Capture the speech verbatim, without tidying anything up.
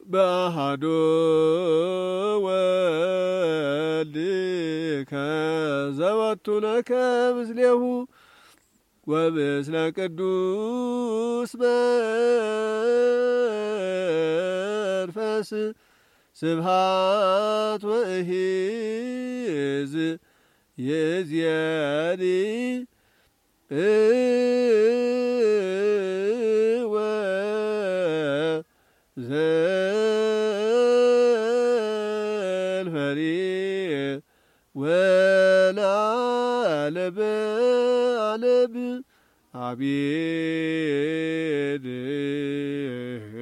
በአሐዱ ወልድ ከዘወቱ ለከ ምስሌሁ ወምስለ ቅዱስ መንፈስ ስብሐት ወእሂዝ ይእዜኒ ወዘልፈኒ ወለዓለመ ዓለም አሜን።